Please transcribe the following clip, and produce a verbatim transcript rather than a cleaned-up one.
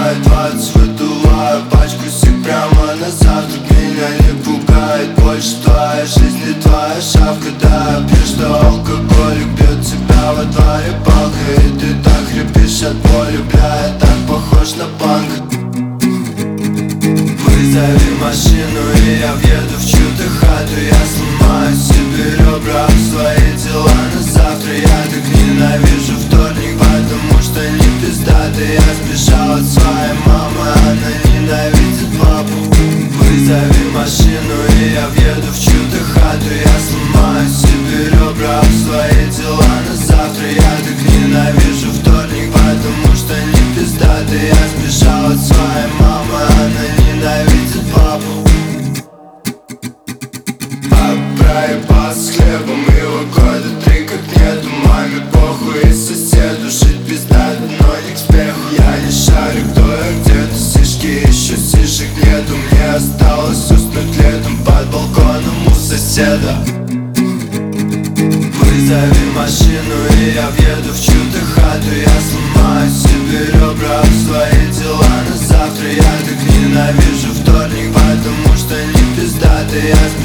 бывает двадцать, выдуваю пачку сик прямо на завтрак. Меня не пугает больше твоя жизнь и твоя шавка. Да, пьешь, что алкоголик бьет тебя во дворе палкой, и ты так хрипишь от боли, бля, я так похож на панк. Вызови машину, и я въеду в чью-то хату. Я сломаю себе ребра об свои дела на завтра. Я так ненавижу вторник, потому что не пиздатый. Я сбежал от своей мамы, она ненавидит папу. Вызови машину, и я въеду в чью-то хату. Я сломаю себе ребра об свои дела на завтра. Я так ненавижу вторник, потому что не пиздатый. Я сбежал от своей мамы, она ненавидит папу. Пап проебался с хлебом, его года три как нету. Маме похуй и соседу, жить пиздато, но не к спеху. Я не шарю, кто я где-то, сишки еще сишек нету. Мне осталось уснуть летом под балконом у соседа. Вызови машину, и я въеду в чью-то хату. Я сломаю себе ребра об свои дела на завтра. Я так ненавижу вторник, потому что не пиздатый. Я